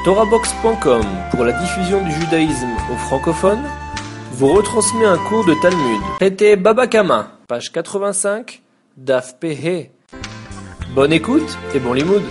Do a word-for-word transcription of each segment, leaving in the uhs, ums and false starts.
Torahbox point com, pour la diffusion du judaïsme aux francophones, vous retransmet un cours de Talmud. Pété Baba Kama, page quatre-vingt-cinq, Daf Pehe. Bonne écoute et bon limoud.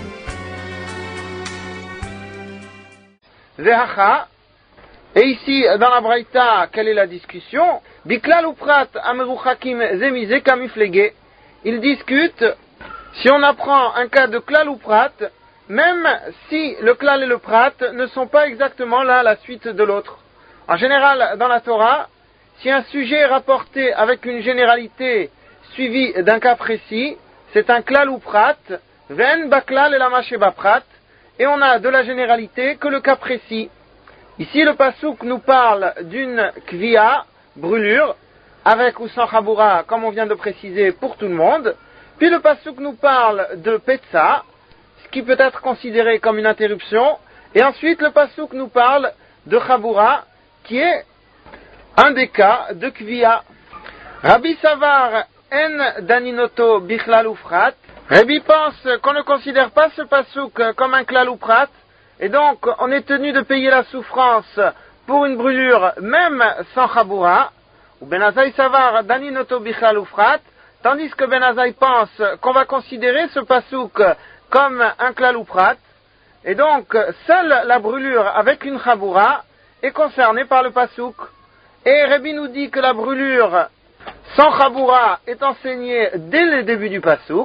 Vehacha, et ici dans la Braïta, quelle est la discussion? Biklal ou prat ameruchakim zemize kamiflege. Ils discutent si on apprend un cas de klal ou prat, même si le klal et le prat ne sont pas exactement l'un à la suite de l'autre. En général, dans la Torah, si un sujet est rapporté avec une généralité suivie d'un cas précis, c'est un klal ou prat, ven baklal et la masheba prat, et on a de la généralité que le cas précis. Ici, le pasouk nous parle d'une kviya, brûlure, avec ou sans chaboura, comme on vient de préciser pour tout le monde. Puis le pasouk nous parle de petza, ce qui peut être considéré comme une interruption. Et ensuite, le pasouk nous parle de chaboura, qui est un des cas de kviya. Rabbi Savar en daninoto bichlal ufrat. Rabbi pense qu'on ne considère pas ce pasouk comme un klal ou prat, et donc on est tenu de payer la souffrance pour une brûlure même sans chaboura. Ou Ben Azai Savar daninoto bichlal ufrat, tandis que Ben Azai pense qu'on va considérer ce pasouk comme un klal ou prat, et donc seule la brûlure avec une chaboura est concernée par le pasouk. Et Rabbi nous dit que la brûlure sans chaboura est enseignée dès le début du pasouk.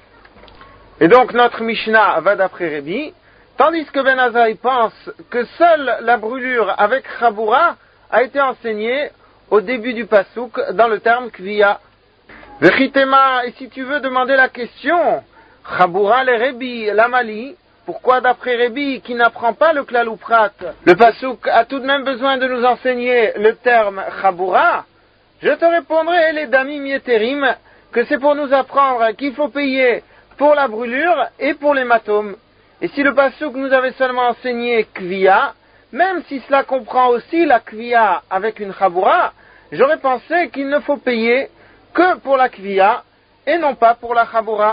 Et donc notre Mishnah va d'après Rabbi, tandis que Ben Azai pense que seule la brûlure avec chaboura a été enseignée au début du pasouk dans le terme kviya. Vechitema, et si tu veux demander la question, chaboura le Rabbi l'amali, pourquoi d'après Rabbi qui n'apprend pas le klal ou prat, le pasouk a tout de même besoin de nous enseigner le terme chaboura? Je te répondrai, les dami mieterim, que c'est pour nous apprendre qu'il faut payer pour la brûlure et pour l'hématome. Et si le pasouk nous avait seulement enseigné kviya, même si cela comprend aussi la kviya avec une chaboura, j'aurais pensé qu'il ne faut payer que pour la kviya et non pas pour la chaboura.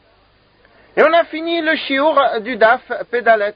Et on a fini le shiur du daf Pedalet.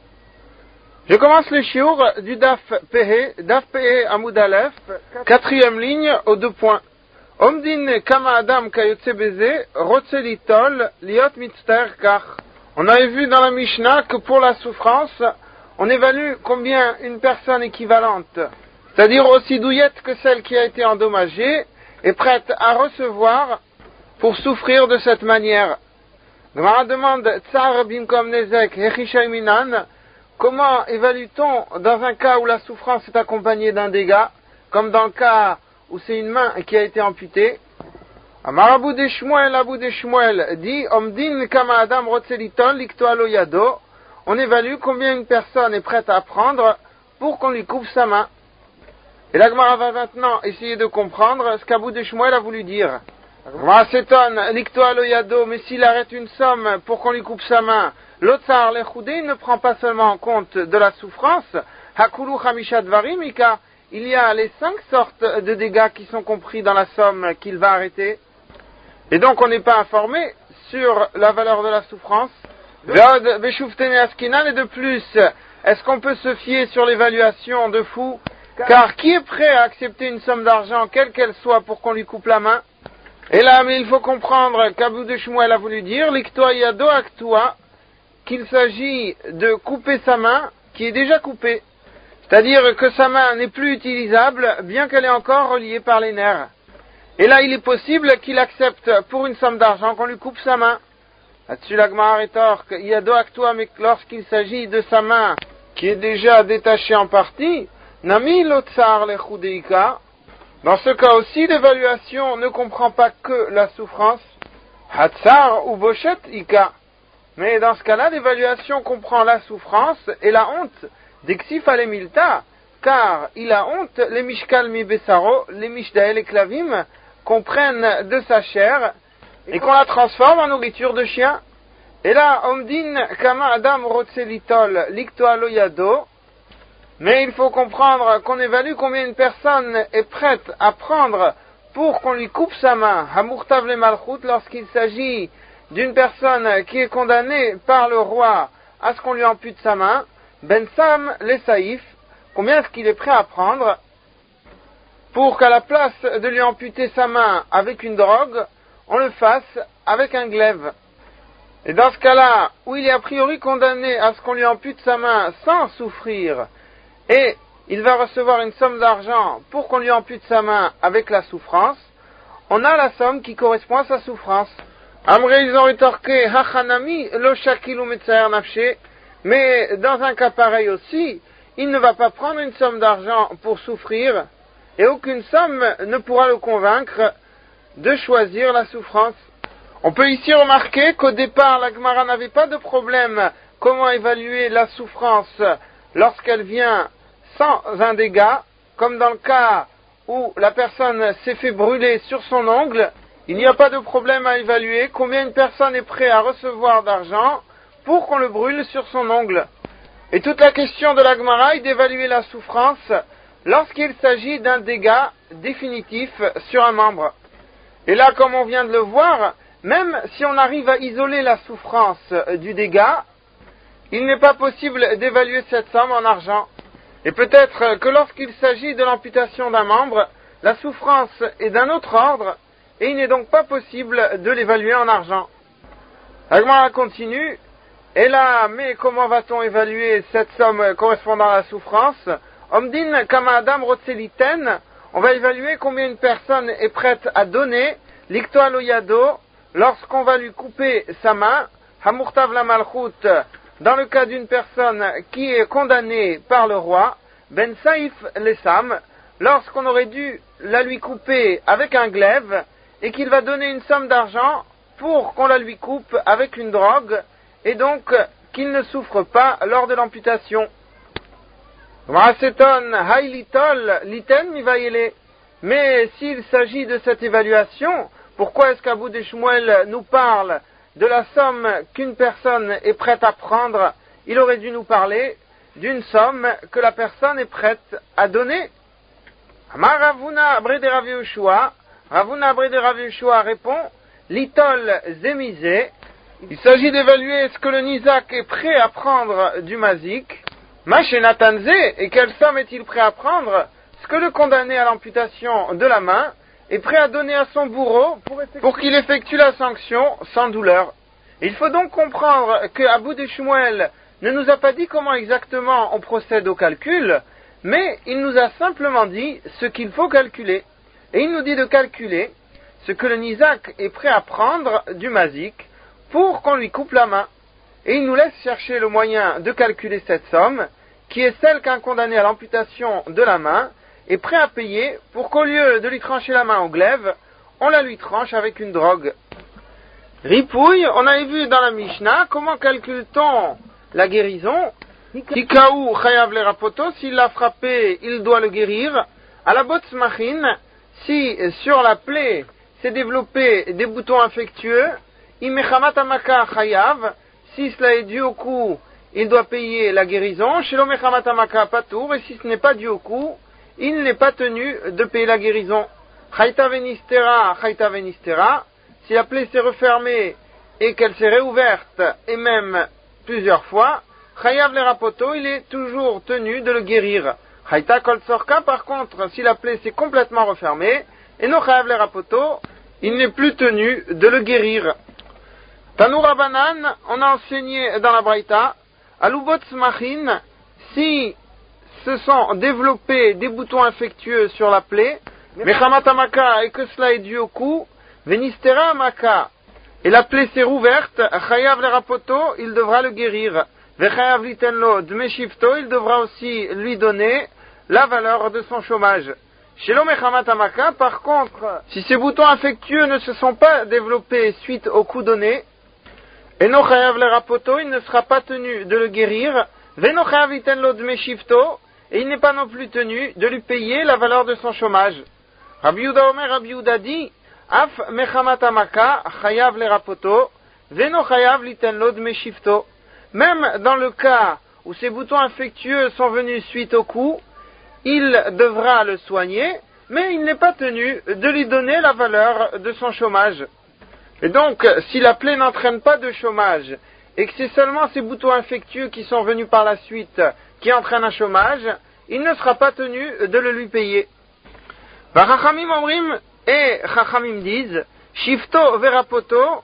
Je commence le shiur du daf Pehe, daf Pehe Amud Aleph, quatrième ligne aux deux points. Omdin kama adam kayotse beze, rotse litol, liot mitzter kach. On avait vu dans la Mishnah que pour la souffrance, on évalue combien une personne équivalente, c'est-à-dire aussi douillette que celle qui a été endommagée, est prête à recevoir pour souffrir de cette manière. Gemara demande, Tsar bimkom nezek hechishay minan, comment évalue-t-on dans un cas où la souffrance est accompagnée d'un dégât, comme dans le cas où c'est une main qui a été amputée? Amarabou de Shmuel, Abou de Shmuel dit, Omdin kama adam rotseliton likto alo yado, on évalue combien une personne est prête à prendre pour qu'on lui coupe sa main. Et la Gemara va maintenant essayer de comprendre ce qu'Abou de Shmuel a voulu dire. La Gemara s'étonne, likto alo yado, mais s'il arrête une somme pour qu'on lui coupe sa main, l'otsar lechoudé ne prend pas seulement en compte de la souffrance, hakulu chamisha dvarim ika, il y a les cinq sortes de dégâts qui sont compris dans la somme qu'il va arrêter. Et donc on n'est pas informé sur la valeur de la souffrance. Et de plus, est-ce qu'on peut se fier sur l'évaluation de fou? Car qui est prêt à accepter une somme d'argent, quelle qu'elle soit, pour qu'on lui coupe la main? Et là, mais il faut comprendre qu'Abou de Shmuel a voulu dire, l'iktoa yado aktoa, qu'il s'agit de couper sa main qui est déjà coupée. C'est-à-dire que sa main n'est plus utilisable, bien qu'elle est encore reliée par les nerfs. Et là, il est possible qu'il accepte pour une somme d'argent qu'on lui coupe sa main. Là-dessus, la Gemara rétorque, yado aktoa, mais lorsqu'il s'agit de sa main qui est déjà détachée en partie, nami lotsar lechudeika. Dans ce cas aussi, l'évaluation ne comprend pas que la souffrance, hatsar ou bochet ika. Mais dans ce cas-là, l'évaluation comprend la souffrance et la honte d'exif alemilta, car il a honte, les mishkal mi besaro, les mishdael et klavim, qu'on prenne de sa chair et qu'on la transforme en nourriture de chien. Et là, omdin kama adam rotselitol likto alo yado. Mais il faut comprendre qu'on évalue combien une personne est prête à prendre pour qu'on lui coupe sa main, hamurtav le malchut, lorsqu'il s'agit d'une personne qui est condamnée par le roi à ce qu'on lui ampute sa main, Ben Sam les Saïf, combien est-ce qu'il est prêt à prendre pour qu'à la place de lui amputer sa main avec une drogue, on le fasse avec un glaive. Et dans ce cas-là, où il est a priori condamné à ce qu'on lui ampute sa main sans souffrir, et il va recevoir une somme d'argent pour qu'on lui ampute sa main avec la souffrance, on a la somme qui correspond à sa souffrance. Amré, ils ont rétorqué, Hachanami, lo shakil ou metzaer nafshe, mais dans un cas pareil aussi, il ne va pas prendre une somme d'argent pour souffrir, et aucune somme ne pourra le convaincre de choisir la souffrance. On peut ici remarquer qu'au départ, la Gemara n'avait pas de problème comment évaluer la souffrance lorsqu'elle vient sans un dégât, comme dans le cas où la personne s'est fait brûler sur son ongle. Il n'y a pas de problème à évaluer combien une personne est prête à recevoir d'argent pour qu'on le brûle sur son ongle. Et toute la question de la Gemara est d'évaluer la souffrance lorsqu'il s'agit d'un dégât définitif sur un membre. Et là, comme on vient de le voir, même si on arrive à isoler la souffrance du dégât, il n'est pas possible d'évaluer cette somme en argent. Et peut-être que lorsqu'il s'agit de l'amputation d'un membre, la souffrance est d'un autre ordre, et il n'est donc pas possible de l'évaluer en argent. La Gemara continue, et là, mais comment va-t-on évaluer cette somme correspondant à la souffrance? Omdin kama adam rotseliten, on va évaluer combien une personne est prête à donner, l'ikto aloyado, lorsqu'on va lui couper sa main, hamurtav la malchut, dans le cas d'une personne qui est condamnée par le roi, ben saïf lesam, lorsqu'on aurait dû la lui couper avec un glaive, et qu'il va donner une somme d'argent pour qu'on la lui coupe avec une drogue, et donc qu'il ne souffre pas lors de l'amputation. Mais s'il s'agit de cette évaluation, pourquoi est-ce qu'Abou de Shmuel nous parle de la somme qu'une personne est prête à prendre? Il aurait dû nous parler d'une somme que la personne est prête à donner. Ravuna Abré de Rav Yehoshua, Ravuna Abré de Rav Yehoshua répond, Litol Zemizé, il s'agit d'évaluer ce que le Nizak est prêt à prendre du mazik. Machénatanze, et quelle somme est-il prêt à prendre? Ce que le condamné à l'amputation de la main est prêt à donner à son bourreau pour, pour qu'il effectue la sanction sans douleur. Il faut donc comprendre que Abou de Shmuel ne nous a pas dit comment exactement on procède au calcul, mais il nous a simplement dit ce qu'il faut calculer. Et il nous dit de calculer ce que le Nizak est prêt à prendre du mazik pour qu'on lui coupe la main. Et il nous laisse chercher le moyen de calculer cette somme, qui est celle qu'un condamné à l'amputation de la main est prêt à payer pour qu'au lieu de lui trancher la main au glaive, on la lui tranche avec une drogue. Ripouille, on avait vu dans la Mishnah comment calcule-t-on la guérison. Tikaou chayav le rapoto, s'il l'a frappé, il doit le guérir. À la botsmachin, si sur la plaie s'est développé des boutons infectieux, imechamat amaka chayav, si cela est dû au coup, il doit payer la guérison. Chez l'omechamat amaka patour, et si ce n'est pas dû au coup, il n'est pas tenu de payer la guérison. Chayta venistera, chayta venistera, si la plaie s'est refermée et qu'elle s'est réouverte, et même plusieurs fois, chayav le rapoto, il est toujours tenu de le guérir. Chayta kol sorka, par contre, si la plaie s'est complètement refermée, et non chayav le rapoto, il n'est plus tenu de le guérir. Tanoura Banan, on a enseigné dans la Braïta, à l'ubotsmachin, si se sont développés des boutons infectieux sur la plaie, mechamat amaka, et que cela est dû au coup, venistera amaka, et la plaie s'est rouverte, chayav le rapoto, il devra le guérir. Vechayav litenlo dmeshifto, il devra aussi lui donner la valeur de son chômage. Chez l'omechamat amaka, par contre, si ces boutons infectieux ne se sont pas développés suite au coup donné, et no chayav le rapoto, il ne sera pas tenu de le guérir. Veno chayav litenlo dmeshifto, et il n'est pas non plus tenu de lui payer la valeur de son chômage. Rabbi Yehuda Omer, Rabbi Yehuda dit, Af mechamat amaka chayav le rapoto, veno chayav litenlo dmeshifto. Même dans le cas où ces boutons infectieux sont venus suite au coup, il devra le soigner, mais il n'est pas tenu de lui donner la valeur de son chômage. Et donc, si la plaie n'entraîne pas de chômage, et que c'est seulement ces boutons infectieux qui sont venus par la suite qui entraînent un chômage, il ne sera pas tenu de le lui payer. Chachamim omrim, et Chachamim disent, Shifto verapoto,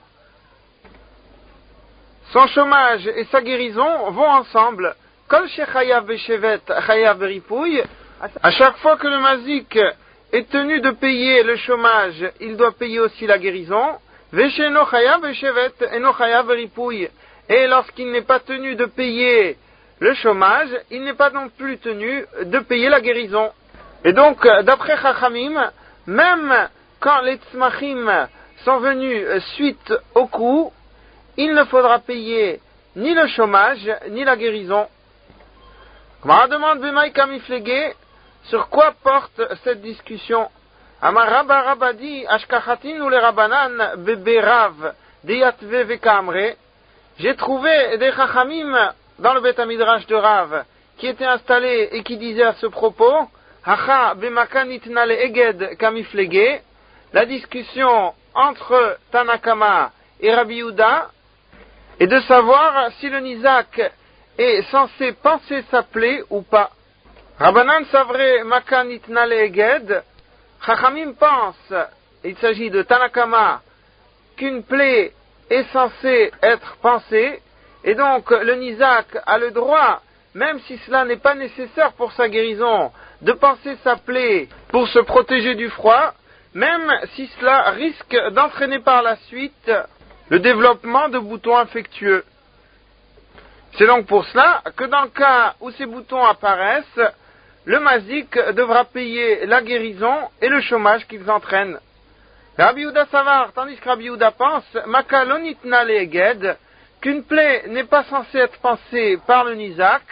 son chômage et sa guérison vont ensemble. Kol shechayav beshevet chayav beripouille, à chaque fois que le mazik est tenu de payer le chômage, il doit payer aussi la guérison. Vesheno chayav beshevet eno chayav beripouille, et lorsqu'il n'est pas tenu de payer le chômage, il n'est pas non plus tenu de payer la guérison. Et donc, d'après Chachamim, même quand les tzmachim sont venus suite au coup, il ne faudra payer ni le chômage, ni la guérison. Gemara demande B'maï kamiflege, sur quoi porte cette discussion? Amar Rabba Rabadi, Ashkachatin ou les Rabbanan, Beberav, Deyatve Vekamre. J'ai trouvé des Chachamim dans le Beth Midrash de Rav, qui étaient installés et qui disaient à ce propos, Hacha B'makanitna le Eged kamiflege, la discussion entre Tanakama et Rabbi Yehuda, et de savoir si le Nizak est censé penser sa plaie ou pas. Rabbanan savre Makan Itna le Eged, Chachamim pense, il s'agit de Tanakama, qu'une plaie est censée être pensée, et donc le Nizak a le droit, même si cela n'est pas nécessaire pour sa guérison, de penser sa plaie pour se protéger du froid, même si cela risque d'entraîner par la suite le développement de boutons infectieux. C'est donc pour cela que dans le cas où ces boutons apparaissent, le mazik devra payer la guérison et le chômage qu'ils entraînent. Rabbi Yehuda savar, tandis que Rabbi Yehuda pense, Maka lonitna le eged, qu'une plaie n'est pas censée être pensée par le nizak,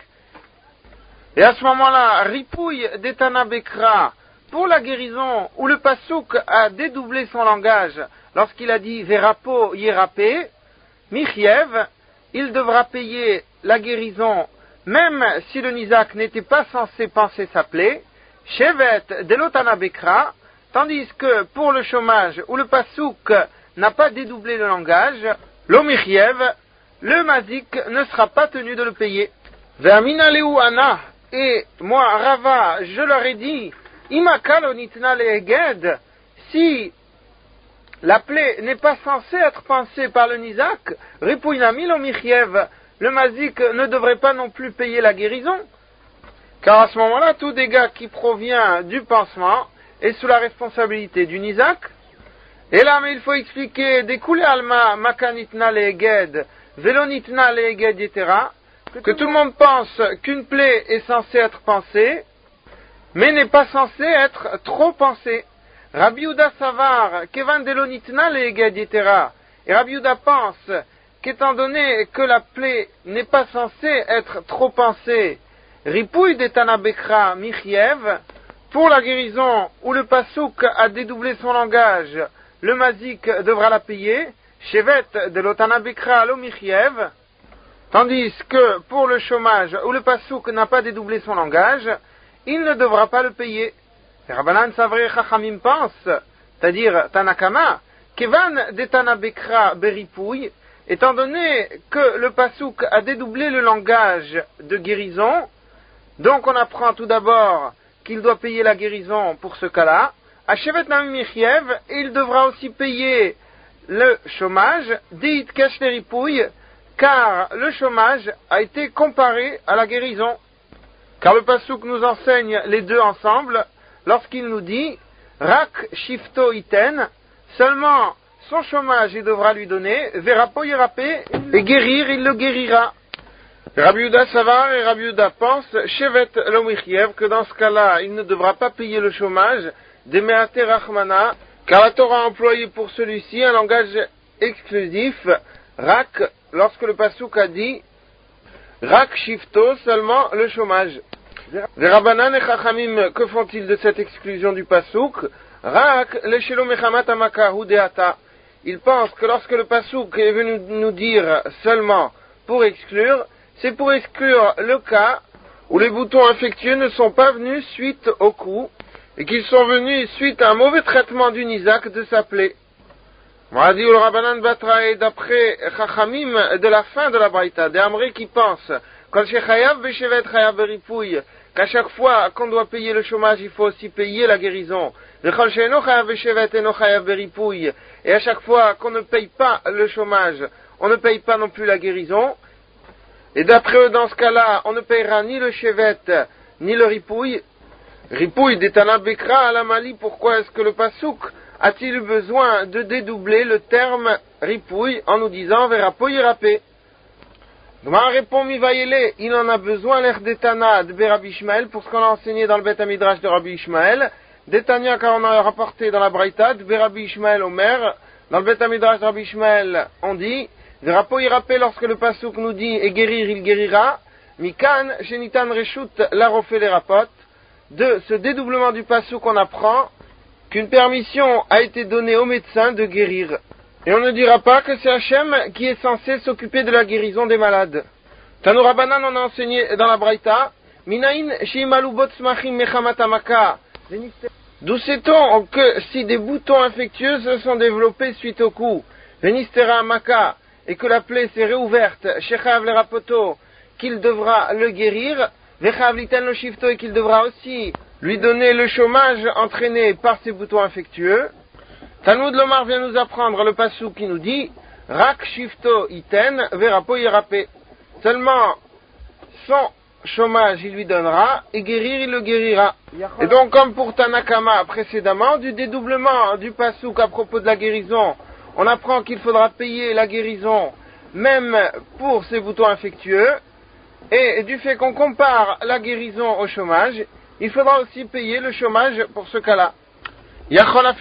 et à ce moment-là, ripouille d'Etana Bekra, pour la guérison, où le pasouk a dédoublé son langage, lorsqu'il a dit Verapo Yerapé, Michiev, il devra payer la guérison, même si le Nizak n'était pas censé penser sa plaie, Shevet Delotana Bekra, tandis que pour le chômage, où le pasouk n'a pas dédoublé le langage, l'Omichiev, le mazik ne sera pas tenu de le payer. Vermina Leu Ana, et moi, Rava, je leur ai dit, Imaka lonitna le eged, si la plaie n'est pas censée être pensée par le Nizak, Ripouinami l'Omichiev, le mazik ne devrait pas non plus payer la guérison, car à ce moment-là, tout dégât qui provient du pansement est sous la responsabilité du Nizak. Et là, mais il faut expliquer, découler alma makanitna le eged, velonitna le eged, et cetera, que tout le monde pense qu'une plaie est censée être pensée, mais n'est pas censée être trop pensée. Rabbi Yehuda savar, kevan delonitna le eged, et cetera. Et Rabbi Yehuda pense qu'étant donné que la plaie n'est pas censée être trop pensée, ripouille d'Etana Bekra Michiev, pour la guérison où le pasouk a dédoublé son langage, le mazik devra la payer, Shevet de l'Otana Bekra lo Michiev, tandis que pour le chômage où le pasouk n'a pas dédoublé son langage, il ne devra pas le payer. Rabbanan Savre Chachamim pense, c'est-à-dire Tanakama, Kevan d'Etana Bekra beripouille, étant donné que le pasouk a dédoublé le langage de guérison, donc on apprend tout d'abord qu'il doit payer la guérison pour ce cas-là, à Shevet Nami Michiev, et il devra aussi payer le chômage, Deit Kesh le ripouille, car le chômage a été comparé à la guérison. Car le pasouk nous enseigne les deux ensemble, lorsqu'il nous dit, Rak Shifto Iten, seulement son chômage il devra lui donner, Verapo Yerapé, et guérir il le guérira. Rabbi Yehuda savar et Rabbi Yehuda pense, Shevet l'Omichiev, que dans ce cas-là, il ne devra pas payer le chômage, Demeate Rachmana, car la Torah a employé pour celui-ci un langage exclusif, Rak, lorsque le pasouk a dit, Rak Shifto, seulement le chômage. Les Rabbanan et Chachamim, que font-ils de cette exclusion du pasouk? Rak, le Shelo Mechamat Amakahu Deata. Ils pensent que lorsque le pasouk est venu nous dire seulement pour exclure, c'est pour exclure le cas où les boutons infectieux ne sont pas venus suite au coup, et qu'ils sont venus suite à un mauvais traitement du Nizak de sa plaie. On a dit au Rabbanan Batrae d'après Chachamim de la fin de la Braïta, des Amré qui pensent qu'à chaque fois qu'on doit payer le chômage, il faut aussi payer la guérison. Et à chaque fois qu'on ne paye pas le chômage, on ne paye pas non plus la guérison. Et d'après eux, dans ce cas-là, on ne payera ni le chevet, ni le ripouille. Ripouille d'Etana Bekra à la Mali, pourquoi est-ce que le Pasouk a-t-il eu besoin de dédoubler le terme ripouille en nous disant Verapo Yerapé? Gmar répond Mivayele, il en a besoin l'air d'Etana de Rabbi Ishmael pour ce qu'on a enseigné dans le Beth Midrash de Rabbi Ishmael. D'Etania, car on a rapporté dans la Braïta de Rabbi Ishmael Omer. Dans le Beth Midrash de Rabbi Ishmael, on dit Verapo Yerapé, lorsque le Pasouk nous dit et guérir, il guérira. Mikan, Shenitan Reshut, la refait les rapot. De ce dédoublement du Pasouk, on apprend qu'une permission a été donnée au médecin de guérir. Et on ne dira pas que c'est Hachem qui est censé s'occuper de la guérison des malades. Tanu Rabbanan, on a enseigné dans la Braïta, Minaïn shimalu botsmachim mechamatamaka. D'où sait-on que si des boutons infectieux se sont développés suite au coup, venistera amaka, et que la plaie s'est réouverte, shechav le rapoto, qu'il devra le guérir, vechav liten lo shifto, et qu'il devra aussi lui donner le chômage entraîné par ces boutons infectieux. Talmud Lomar vient nous apprendre le passou qui nous dit Rak shifto iten verapo yerapé. Seulement son chômage il lui donnera et guérir il le guérira. Et donc comme pour Tanakama précédemment, du dédoublement du passouk à propos de la guérison, on apprend qu'il faudra payer la guérison même pour ces boutons infectieux. Et du fait qu'on compare la guérison au chômage, il faudra aussi payer le chômage pour ce cas-là. J'aurais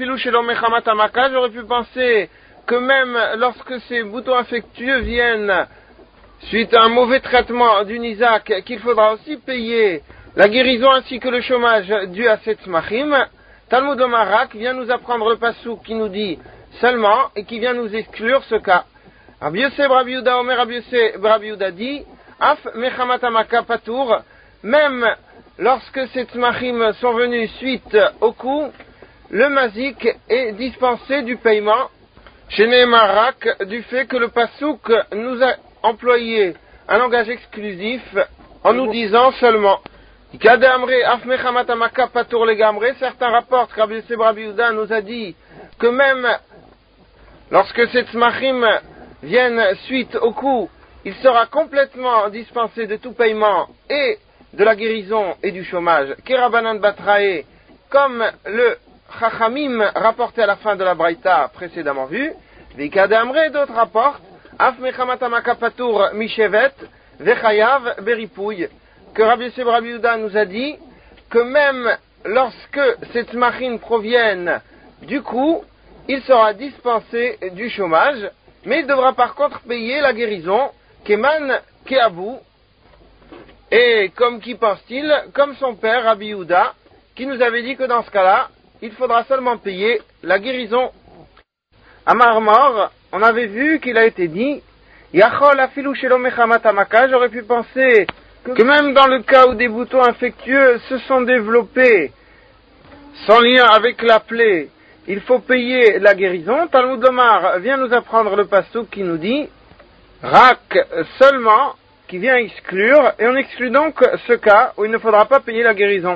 pu penser que même lorsque ces boutons infectieux viennent suite à un mauvais traitement du Nizak, qu'il faudra aussi payer la guérison ainsi que le chômage dû à cette smachim. Talmud Omarak vient nous apprendre le passouk qui nous dit seulement et qui vient nous exclure ce cas. Rabbi Yosef Rabbi Yehuda Omer Rabbi Yosef Rabbi Yehuda dit Af mechamatamaka patour, même lorsque ces smachim sont venus suite au coup, le mazik est dispensé du paiement chez Nehemarak du fait que le pasouk nous a employé un langage exclusif en nous disant seulement. Certains rapportent que Rabbi Yosef Rabbi Yehuda nous a dit que même lorsque ces smachim viennent suite au coup, il sera complètement dispensé de tout paiement et de la guérison et du chômage. Kerabanan Batrae, comme le Chachamim rapporté à la fin de la Braïta précédemment vue, Vikadamre d'autres rapportent, Af mechamatamaka patour mishevet, vechayav beripouille, que Rabbi Yosef Rabbi Yehuda nous a dit que même lorsque ces tzmachim proviennent du coup, il sera dispensé du chômage, mais il devra par contre payer la guérison, keman keabou, et comme qui pense-t-il, comme son père Rabbi Yehuda, qui nous avait dit que dans ce cas-là, il faudra seulement payer la guérison. À Marmor, on avait vu qu'il a été dit, Yachol afilu shelo mechamat hamaka, j'aurais pu penser que même dans le cas où des boutons infectieux se sont développés sans lien avec la plaie, il faut payer la guérison. Talmud Lomar vient nous apprendre le passouk qui nous dit, Rak seulement, qui vient exclure, et on exclut donc ce cas où il ne faudra pas payer la guérison.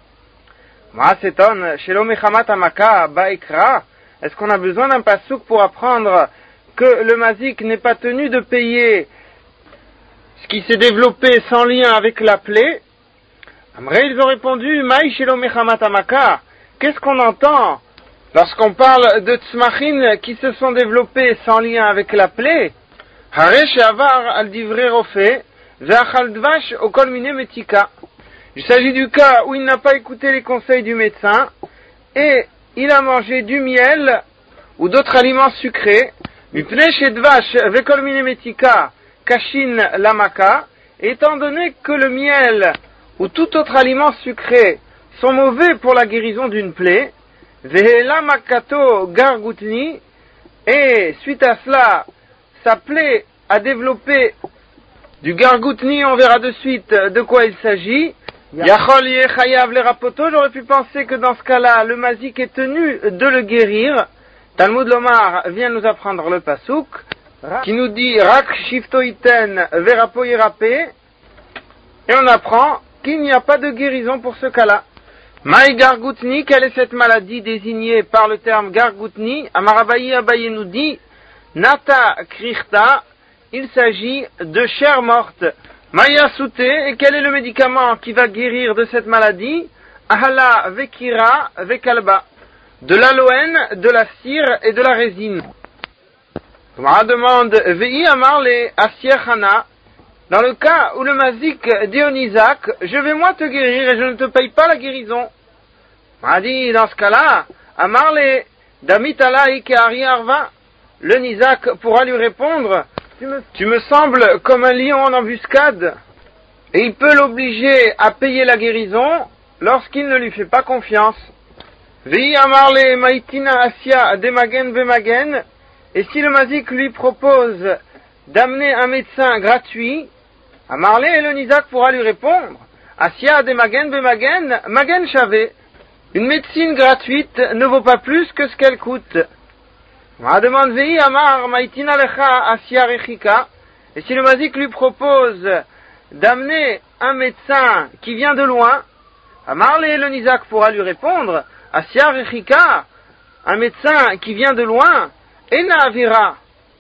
Est-ce qu'on a besoin d'un passouk pour apprendre que le mazik n'est pas tenu de payer ce qui s'est développé sans lien avec la plaie? Amré, ils ont répondu, qu'est-ce qu'on entend lorsqu'on parle de tzmachim qui se sont développés sans lien avec la plaie? Il s'agit du cas où il n'a pas écouté les conseils du médecin et il a mangé du miel ou d'autres aliments sucrés. Étant donné que le miel ou tout autre aliment sucré sont mauvais pour la guérison d'une plaie, et suite à cela, sa plaie a développé du gargoutni, on verra de suite de quoi il s'agit. Yachol yechayav le rapoto, j'aurais pu penser que dans ce cas-là, le mazik est tenu de le guérir. Talmud Lomar vient nous apprendre le pasuk qui nous dit Rak shifto iten verapo yerape, et on apprend qu'il n'y a pas de guérison pour ce cas-là. Maï gargoutni, quelle est cette maladie désignée par le terme gargoutni? Amarabayi Abaye nous dit Nata krichta, il s'agit de chair morte. Maïa souté, et quel est le médicament qui va guérir de cette maladie? Ahala vekira vekalba, de l'aloène, de la cire et de la résine. On demande Vei amarle asiechana, dans le cas où le mazik dit au Nizak, je vais moi te guérir et je ne te paye pas la guérison. On a dit dans ce cas-là, amarle damitalaï keari arva, le Nizak pourra lui répondre, tu me, tu me sembles comme un lion en embuscade, et il peut l'obliger à payer la guérison lorsqu'il ne lui fait pas confiance. Vei amarle maitina asia demagen bemagen, et si le mazik lui propose d'amener un médecin gratuit, amarle et le Nizak pourra lui répondre, asia demagen bemagen, magen chavé, une médecine gratuite ne vaut pas plus que ce qu'elle coûte. On demande Vei amar maitina lecha asia rechika, et si le mazik lui propose d'amener un médecin qui vient de loin, amarle et le Nizak pourra lui répondre, asia rechika, un médecin qui vient de loin, ena avira,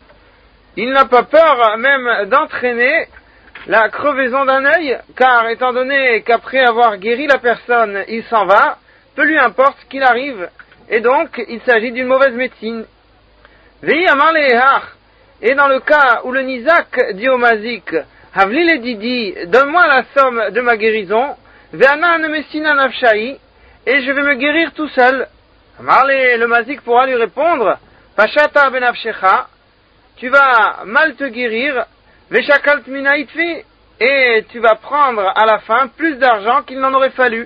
il n'a pas peur même d'entraîner la crevaison d'un œil, car étant donné qu'après avoir guéri la personne, il s'en va, peu lui importe ce qu'il arrive, et donc il s'agit d'une mauvaise médecine. Vei amar lehach, et dans le cas où le Nizak dit au mazik, havli le didi, donne-moi la somme de ma guérison, ve'ana nemessina nafshai, et je vais me guérir tout seul. Amar le, le mazik pourra lui répondre, pashata benafshecha, tu vas mal te guérir, veshakalt minaitfi, et tu vas prendre à la fin plus d'argent qu'il n'en aurait fallu.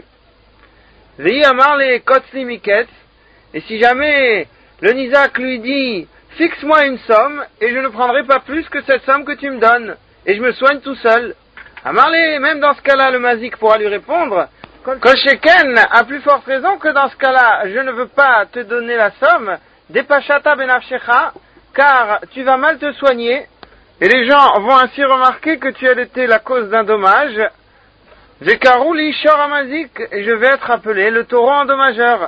Vei amar le kotzli miketz, et si jamais le Nizak lui dit, fixe-moi une somme, et je ne prendrai pas plus que cette somme que tu me donnes, et je me soigne tout seul. Amar le, même dans ce cas-là, le mazik pourra lui répondre, Kol sheken, à plus forte raison que dans ce cas-là, je ne veux pas te donner la somme, depashata benafshecha, car tu vas mal te soigner, et les gens vont ainsi remarquer que tu as été la cause d'un dommage. Vekarouli shor amazik, et je vais être appelé le taureau endommageur.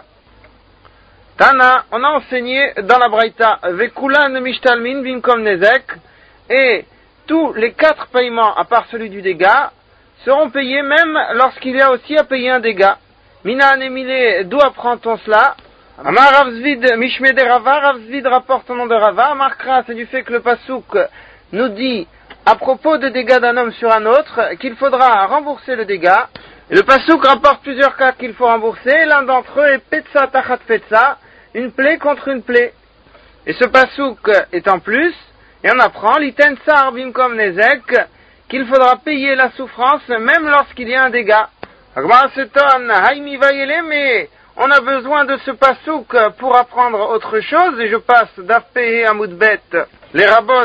Tana, on a enseigné dans la Braïta, Vekulan mishtalmin bimkom nezek, et tous les quatre paiements, à part celui du dégât, seront payés même lorsqu'il y a aussi à payer un dégât. Mina anemile, d'où apprend-on cela? Amar Ravzvid mishmede Rava, Ravzvid rapporte au nom de Rava. Markra, c'est du fait que le pasouk nous dit, à propos de dégâts d'un homme sur un autre, qu'il faudra rembourser le dégât. Et le pasouk rapporte plusieurs cas qu'il faut rembourser. L'un d'entre eux est petsa tachat petsa, une plaie contre une plaie. Et ce pasouk est en plus, et on apprend l'iten sar bimkom nezek, qu'il faudra payer la souffrance même lorsqu'il y a un dégât. Agmar s'étonne, haïmi vayele, mais on a besoin de ce pasouk pour apprendre autre chose, et je passe d'Afpehe à Moudbet, les rabots.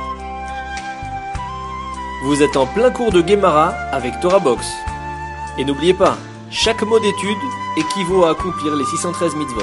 Vous êtes en plein cours de Gemara avec Torah Box. Et n'oubliez pas, chaque mot d'étude équivaut à accomplir les six cent treize mitzvot.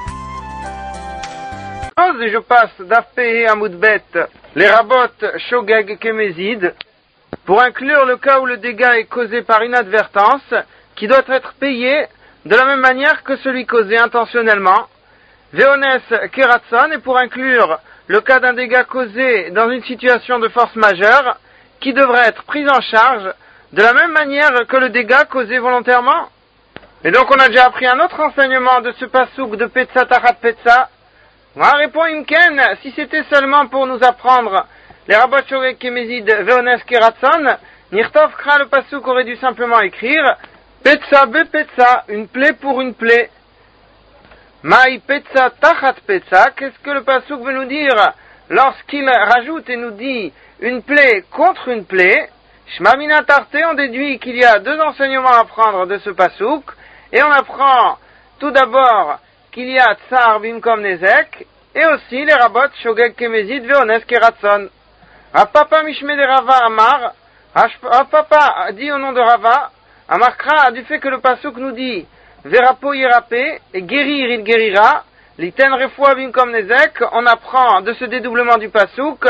Et je passe d'Afpehe à Moudbet, les rabots Shogeg Kemezid, pour inclure le cas où le dégât est causé par inadvertance, qui doit être payé de la même manière que celui causé intentionnellement. Veones Keratson, et pour inclure le cas d'un dégât causé dans une situation de force majeure, qui devrait être pris en charge de la même manière que le dégât causé volontairement. Et donc on a déjà appris un autre enseignement de ce pasouk de Petsa Tachat Petsa. On répond Imken, si c'était seulement pour nous apprendre les rabbot Shogeg Kemezid Veones Keratson, Nirtov Kra, le pasouk aurait dû simplement écrire Petsa be Petsa, une plaie pour une plaie. Maï Petsa Tachat Petsa, qu'est-ce que le pasouk veut nous dire lorsqu'il rajoute et nous dit une plaie contre une plaie? Shmamina Tarte, on déduit qu'il y a deux enseignements à prendre de ce pasouk, et on apprend tout d'abord qu'il y a Tsar Bimkom Nezek, et aussi les rabbot Shogeg Kemezid Veones Keratson. Rapapa Mishme de Rava Amar, Rapapa dit au nom de Rava, Amarkra, du fait que le pasouk nous dit Verapo Yerape, et guérir il guérira, L'iten refoua bimkom nezek, on apprend de ce dédoublement du pasouk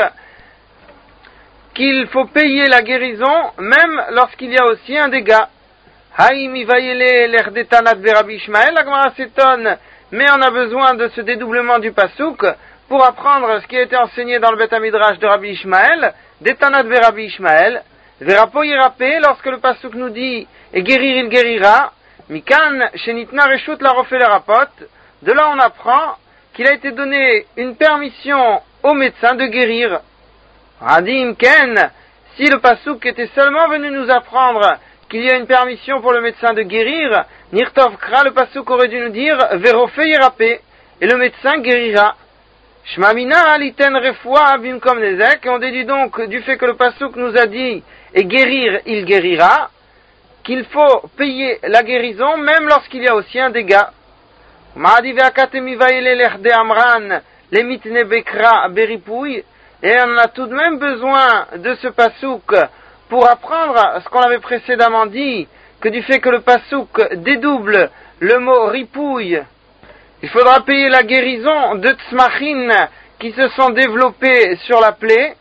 qu'il faut payer la guérison même lorsqu'il y a aussi un dégât. Haïm vayele l'erdetanat berabi Ishmael, la Gemara s'étonne, mais on a besoin de ce dédoublement du pasouk pour apprendre ce qui a été enseigné dans le Beth Midrash de Rabbi Ishmael, detanat berabi Ishmael, verapo yirapé, lorsque le pasouk nous dit et guérir il guérira, mikan shenitna reshut la refait le rapot. De là on apprend qu'il a été donné une permission au médecin de guérir. Radim ken, si le pasouk était seulement venu nous apprendre qu'il y a une permission pour le médecin de guérir, Nirtov Kra, le pasouk aurait dû nous dire Verofe Yerapé, et le médecin guérira. Shmamina aliten refoua bimkom nezek, et on déduit donc du fait que le pasouk nous a dit et guérir il guérira, qu'il faut payer la guérison même lorsqu'il y a aussi un dégât. Ma'adi ve'akatemi va'ele l'erde amran, lemitne bekra beripouille, et on a tout de même besoin de ce pasouk pour apprendre ce qu'on avait précédemment dit, que du fait que le pasouk dédouble le mot ripouille, il faudra payer la guérison de tzmachin qui se sont développés sur la plaie.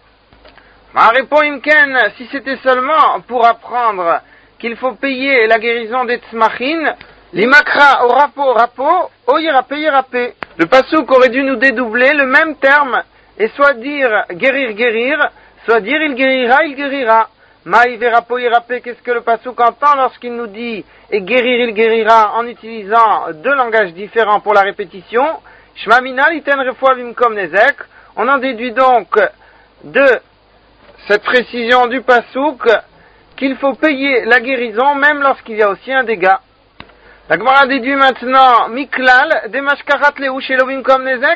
Ma répond imken, si c'était seulement pour apprendre qu'il faut payer la guérison des tzmachin, l'imakra au rapo rapo, o yirapé yirapé. Le pasouk aurait dû nous dédoubler le même terme, et soit dire guérir guérir, soit dire il guérira il guérira. Maï verapo yirapé, qu'est-ce que le pasouk entend lorsqu'il nous dit et guérir il guérira en utilisant deux langages différents pour la répétition? Shmamina liten refoua bimkom nezek. On en déduit donc de cette précision du pasouk qu'il faut payer la guérison même lorsqu'il y a aussi un dégât. La Gemara déduit maintenant miklal demashkarat leu shelo bimkom nezek.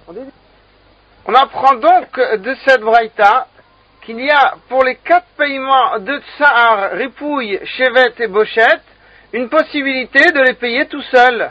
On apprend donc de cette braïta qu'il y a pour les quatre paiements de tsar, ripouille, chevet et bochette une possibilité de les payer tout seul.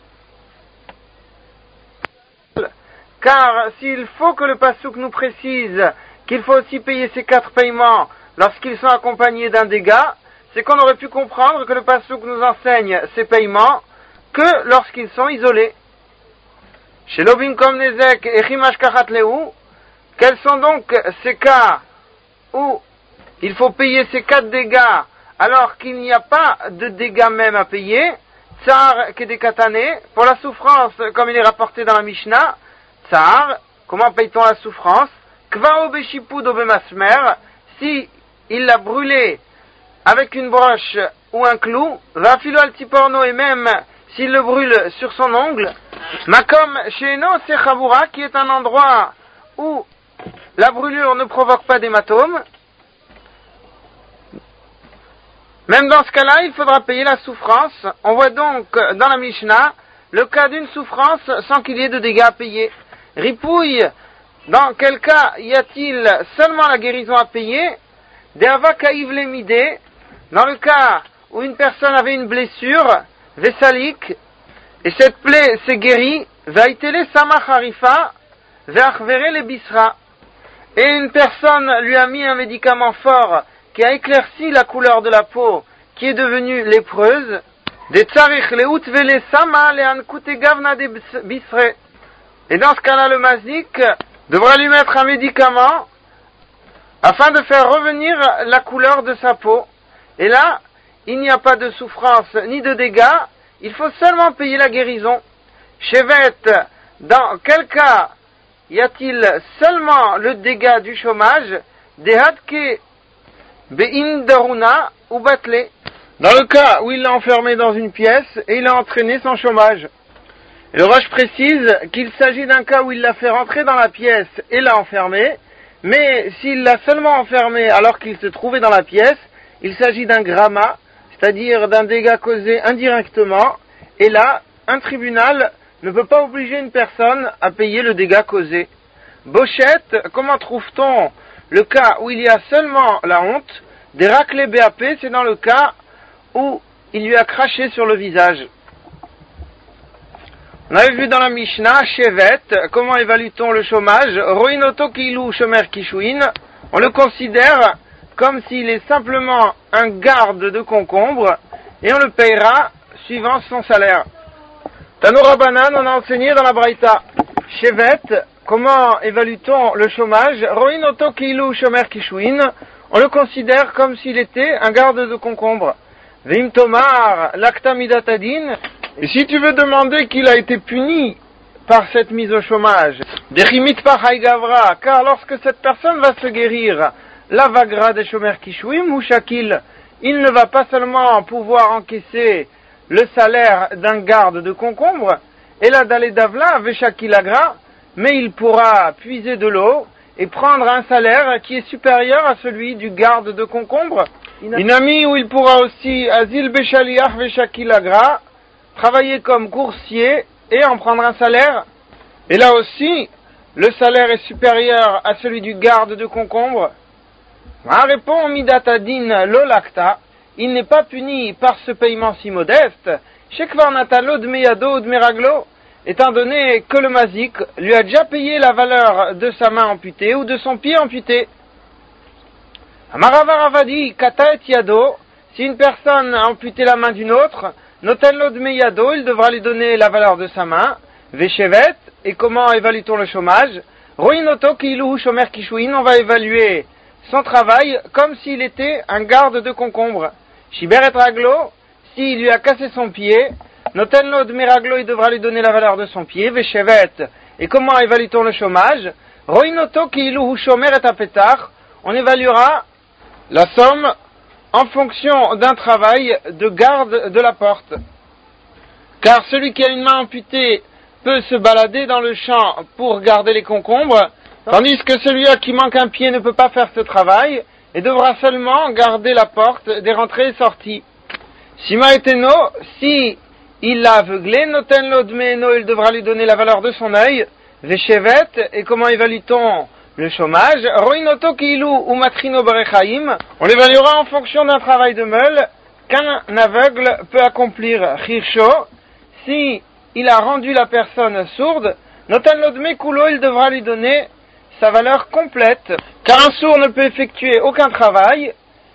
Car s'il faut que le pasouk nous précise qu'il faut aussi payer ces quatre paiements lorsqu'ils sont accompagnés d'un dégât, c'est qu'on aurait pu comprendre que le pasouk nous enseigne ces paiements que lorsqu'ils sont isolés. Chez l'obinkom nezek et chimashkachat leu, quels sont donc ces cas où il faut payer ces quatre dégâts alors qu'il n'y a pas de dégâts même à payer? Tsar kedekatane, pour la souffrance, comme il est rapporté dans la Mishnah, tsar, comment paye-t-on la souffrance? Kvao beshipud obemasmer, si il l'a brûlé avec une broche ou un clou, vafilo al tiporno, et même s'il le brûle sur son ongle, makom sheeno sechavura, qui est un endroit où la brûlure ne provoque pas d'hématome, même dans ce cas-là, il faudra payer la souffrance. On voit donc dans la Mishnah le cas d'une souffrance sans qu'il y ait de dégâts à payer. Ripouille, dans quel cas y a-t-il seulement la guérison à payer? Deava kaïv lemide, dans le cas où une personne avait une blessure, vesalik, et cette plaie s'est guérie, vaitele samach harifa, ve'achvere le bisra. Et une personne lui a mis un médicament fort qui a éclairci la couleur de la peau qui est devenue lépreuse. Et dans ce cas-là, le mazik devra lui mettre un médicament afin de faire revenir la couleur de sa peau. Et là, il n'y a pas de souffrance ni de dégâts, il faut seulement payer la guérison. Chevet, dans quel cas y a-t-il seulement le dégât du chômage? Dehadke be'indaruna ou batle. Dans le cas où il l'a enfermé dans une pièce et il a entraîné son chômage. Et le Roche précise qu'il s'agit d'un cas où il l'a fait rentrer dans la pièce et l'a enfermé, mais s'il l'a seulement enfermé alors qu'il se trouvait dans la pièce, il s'agit d'un gramma, c'est-à-dire d'un dégât causé indirectement, et là, un tribunal ne peut pas obliger une personne à payer le dégât causé. Bochette, comment trouve-t-on le cas où il y a seulement la honte? Des raclés B A P, c'est dans le cas où il lui a craché sur le visage. On avait vu dans la Mishnah, Chevet, comment évalue-t-on le chômage? Roinoto kilu shomer kishuin, on le considère comme s'il est simplement un garde de concombre, et on le payera suivant son salaire. Tanura Banan, on a enseigné dans la Braïta. Shevet, comment évalue-t-on le chômage? Roin oto kilu shomer kishuin, on le considère comme s'il était un garde de concombre. Vim tomar l'acta midatadin, et si tu veux demander qu'il a été puni par cette mise au chômage, dechimit pachai gavra, car lorsque cette personne va se guérir, la vagra des shomer kishuim ou shakil, il ne va pas seulement pouvoir encaisser le salaire d'un garde de concombre, et la dalé davla veshakilagra, mais il pourra puiser de l'eau et prendre un salaire qui est supérieur à celui du garde de concombre. Inami, où il pourra aussi azil beshaliach veshakilagra, travailler comme coursier et en prendre un salaire. Et là aussi, le salaire est supérieur à celui du garde de concombre. Ma répond midatadin lolakta, il n'est pas puni par ce paiement si modeste, shekvar natalo dmeyado dmeraglo, étant donné que le mazik lui a déjà payé la valeur de sa main amputée ou de son pied amputé. Amaravaravadi kata et yado, si une personne a amputé la main d'une autre, notenlo dmeyado, il devra lui donner la valeur de sa main. Veshevet, et comment évalue-t-on le chômage? Roinoto kilu shomer kishuin, on va évaluer son travail comme s'il était un garde de concombre. Shiber et raglo, s'il lui a cassé son pied, notenlo dmeraglo, il devra lui donner la valeur de son pied. Veshevet, et comment évalue-t-on le chômage? Roinoto kilu shomer et apetar, on évaluera la somme en fonction d'un travail de garde de la porte. Car celui qui a une main amputée peut se balader dans le champ pour garder les concombres, tandis que celui-là qui manque un pied ne peut pas faire ce travail et devra seulement garder la porte des rentrées et sorties. Sima eteno, si il l'a aveuglé, notenlo dmeno, il devra lui donner la valeur de son œil. Veshevet, et comment évalue-t-on le chômage? Roinoto kilu ou matrino berechaim, on l'évaluera en fonction d'un travail de meule qu'un aveugle peut accomplir. Chirsho, si il a rendu la personne sourde, notenlo dmekulo, il devra lui donner sa valeur complète, car un sourd ne peut effectuer aucun travail,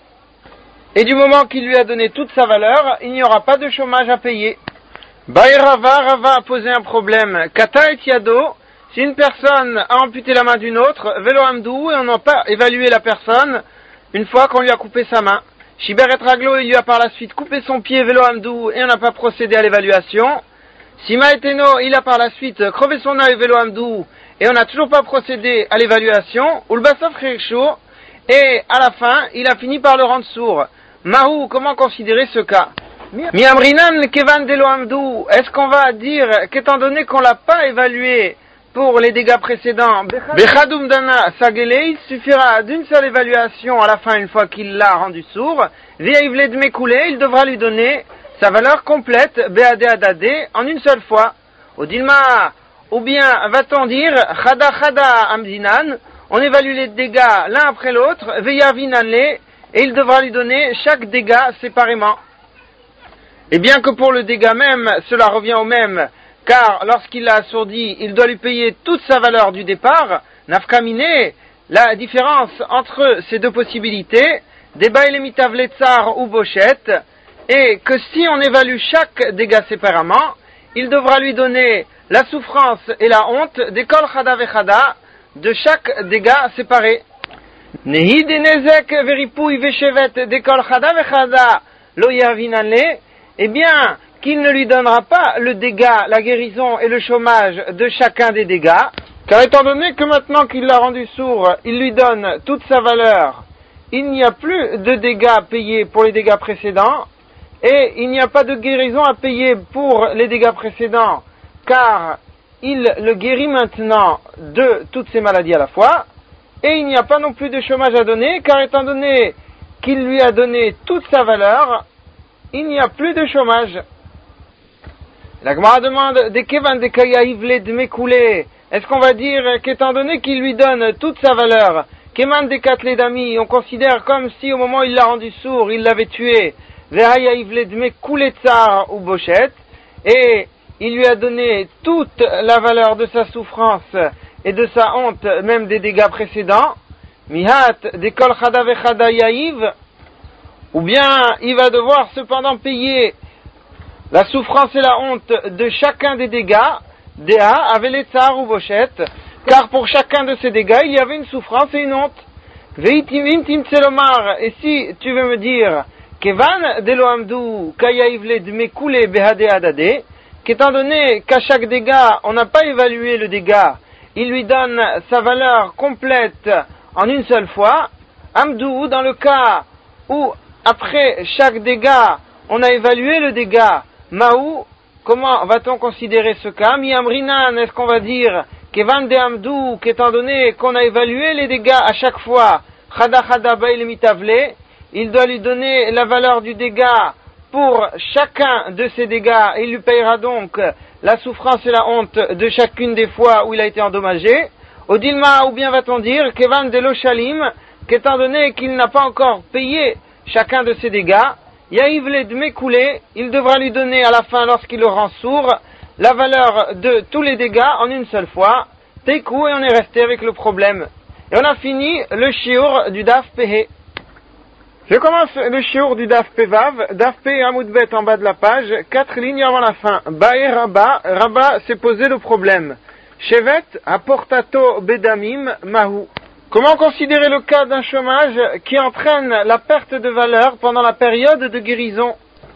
et du moment qu'il lui a donné toute sa valeur, il n'y aura pas de chômage à payer. Baïrava, Rava a posé un problème. Kata et yado, si une personne a amputé la main d'une autre, velo amdou, et on n'a pas évalué la personne une fois qu'on lui a coupé sa main. Shiber et raglo, il lui a par la suite coupé son pied, velo amdou, et on n'a pas procédé à l'évaluation. Sima eteno, il a par la suite crevé son œil, velo amdou, et on n'a toujours pas procédé à l'évaluation. Ulbasov chirsho, et à la fin, il a fini par le rendre sourd. Mahou, comment considérer ce cas? Miamrinan kevan delo amdou, est-ce qu'on va dire qu'étant donné qu'on l'a pas évalué pour les dégâts précédents, Bechadoum Dana Sagele, il suffira d'une seule évaluation à la fin une fois qu'il l'a rendu sourd, Veivle de Mekoulé, il devra lui donner sa valeur complète, Beade Adade, en une seule fois. Odilma, ou bien va-t-on dire, Chada Chada Amzinan, on évalue les dégâts l'un après l'autre, Veyavinanle, et il devra lui donner chaque dégât séparément. Et bien que pour le dégât même, cela revient au même, car lorsqu'il l'a assourdi, il doit lui payer toute sa valeur du départ, nafkamine, la différence entre ces deux possibilités, débat elemitavletzar ou bochette, et que si on évalue chaque dégât séparément, il devra lui donner la souffrance et la honte des kol chada vechada, de chaque dégât séparé. Nehi denezek veripouy veshevet de kol chada vechada lo yavinanle, eh bien, qu'il ne lui donnera pas le dégât, la guérison et le chômage de chacun des dégâts, car étant donné que maintenant qu'il l'a rendu sourd, il lui donne toute sa valeur, il n'y a plus de dégâts à payer pour les dégâts précédents, et il n'y a pas de guérison à payer pour les dégâts précédents, car il le guérit maintenant de toutes ses maladies à la fois, et il n'y a pas non plus de chômage à donner, car étant donné qu'il lui a donné toute sa valeur, il n'y a plus de chômage. La Gemara demande de Kevan de Kayaïvle de Mekoulé. Est-ce qu'on va dire qu'étant donné qu'il lui donne toute sa valeur, Keman de Katle d'Ami, on considère comme si au moment où il l'a rendu sourd, il l'avait tué, Vehayaïvle de Mekoulé Tsar ou Bochette, et il lui a donné toute la valeur de sa souffrance et de sa honte, même des dégâts précédents, Mihat de Kol Chada Vechada Yaïv, ou bien il va devoir cependant payer la souffrance et la honte de chacun des dégâts, Déa, Aveletzar ou Bochet, car pour chacun de ces dégâts, il y avait une souffrance et une honte. Veitimim timtselomar, et si tu veux me dire, Kevan deloamdu kayaivle dmekule behade adade, qu'étant donné qu'à chaque dégât, on n'a pas évalué le dégât, il lui donne sa valeur complète en une seule fois, Amdou, dans le cas où, après chaque dégât, on a évalué le dégât, Maou, comment va-t-on considérer ce cas? Miamrinan, est-ce qu'on va dire, Kevan de Amdou, qu'étant donné qu'on a évalué les dégâts à chaque fois, Chada Chada Bail Mitavle, il doit lui donner la valeur du dégât pour chacun de ces dégâts, et il lui payera donc la souffrance et la honte de chacune des fois où il a été endommagé. Odilma, ou bien va-t-on dire, Kevan de l'Oshalim, qu'étant donné qu'il n'a pas encore payé chacun de ces dégâts, Yaïvle de m'écouler, il devra lui donner à la fin, lorsqu'il le rend sourd, la valeur de tous les dégâts en une seule fois. Teikou, et on est resté avec le problème. Et on a fini le shiur du Daf Pehe. Je commence le shiur du Daf Pevav, Daf Pe Amoudbet en bas de la page, quatre lignes avant la fin. Bae Rabba, Rabba s'est posé le problème. Shevet, apportato bedamim mahu. Comment considérer le cas d'un chômage qui entraîne la perte de valeur pendant la période de guérison?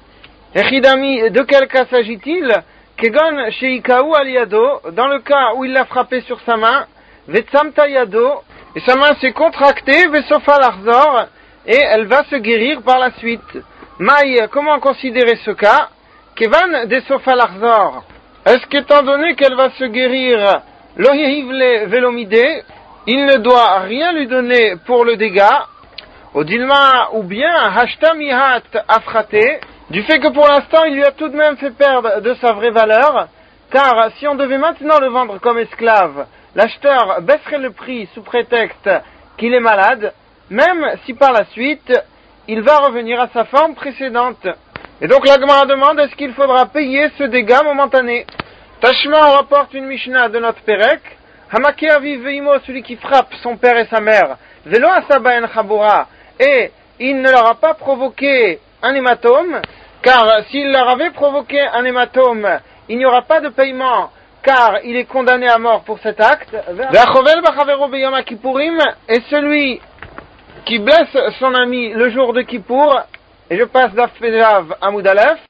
Echidami, de quel cas s'agit-il? Kegon sheikaou aliado, dans le cas où il l'a frappé sur sa main, vetsamta yado, et sa main s'est contractée, vesofa larzor, et elle va se guérir par la suite. Maï, comment considérer ce cas? Kevan de sofa larzor. Est-ce qu'étant donné qu'elle va se guérir, lohihivle velomide, il ne doit rien lui donner pour le dégât, Odilma, ou bien hashtamihat afrate, du fait que pour l'instant il lui a tout de même fait perdre de sa vraie valeur, car si on devait maintenant le vendre comme esclave, l'acheteur baisserait le prix sous prétexte qu'il est malade, même si par la suite il va revenir à sa forme précédente. Et donc la Gemara demande, est-ce qu'il faudra payer ce dégât momentané? Tashma rapporte une Mishnah de notre Perek, Hamake aviv veimo, celui qui frappe son père et sa mère, Velo asaba en chabura, et il ne leur a pas provoqué un hématome, car s'il leur avait provoqué un hématome, il n'y aura pas de paiement, car il est condamné à mort pour cet acte. Ve'achovel b'chavero b'yom kipurim, et celui qui blesse son ami le jour de Kippour, et je passe Daf Pevav à Amoud Aleph.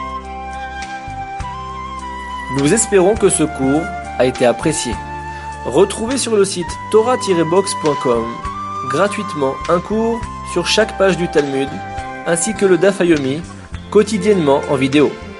Nous espérons que ce cours a été apprécié. Retrouvez sur le site torah tiret box point com gratuitement un cours sur chaque page du Talmud, ainsi que le Daf Yomi, quotidiennement en vidéo.